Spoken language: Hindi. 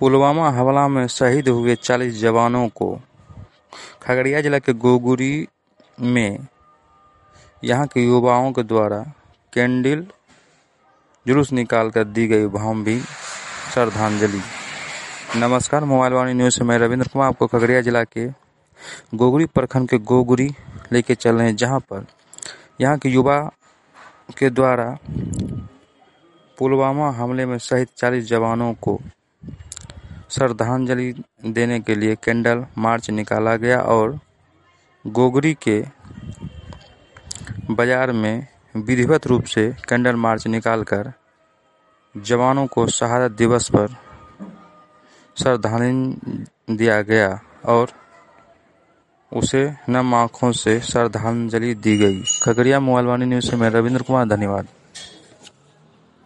पुलवामा हमला में शहीद हुए 40 जवानों को खगड़िया जिला के गोगुरी में यहां के युवाओं के द्वारा कैंडल जुलूस निकालकर दी गई भावभीनी श्रद्धांजलि। नमस्कार, मोबाइल वाणी न्यूज से मैं रविंद्र कुमार आपको खगड़िया जिला के गोगुरी प्रखंड के गोगुरी लेके चल रहे हैं, जहां पर यहां के युवा के द्वारा पुलवामा हमले में शहीद 40 जवानों को श्रद्धांजलि देने के लिए कैंडल मार्च निकाला गया और गोगुरी के बाजार में विधिवत रूप से कैंडल मार्च निकालकर जवानों को शहादत दिवस पर श्रद्धांजलि दिया गया और उसे नम आंखों से श्रद्धांजलि दी गई। खगड़िया मोबाइल वाणी न्यूज से मैं रविंद्र कुमार, धन्यवाद।